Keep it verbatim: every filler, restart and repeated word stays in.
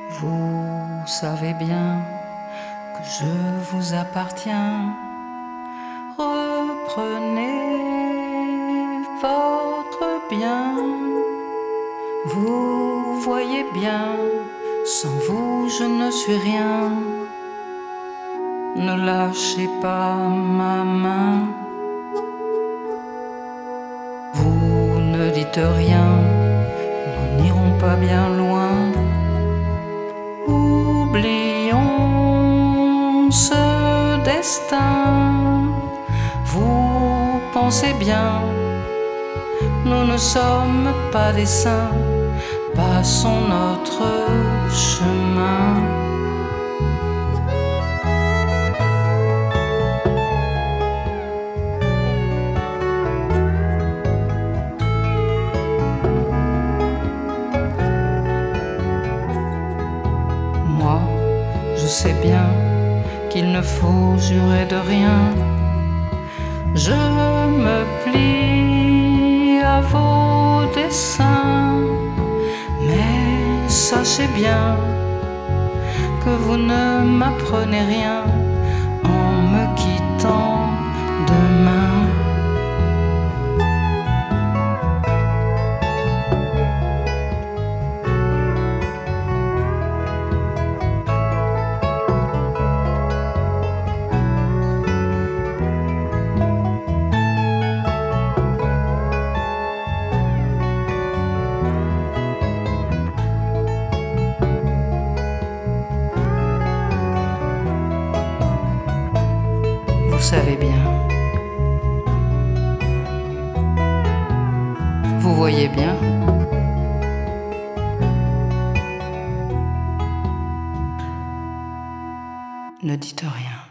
Vous savez bien que je vous appartiens. Reprenez votre bien. Vous voyez bien, sans vous je ne suis rien. Ne lâchez pas ma main. Vous ne dites rien, nous n'irons pas bien loin. Oublions ce destin. Vous pensez bien, nous ne sommes pas des saints. Passons notre chemin. Moi, je sais bien qu'il ne faut jurer de rien. Je me plie à vos desseins, mais sachez bien que vous ne m'apprenez rien en me quittant demain. Vous savez bien, vous voyez bien. Ne dites rien.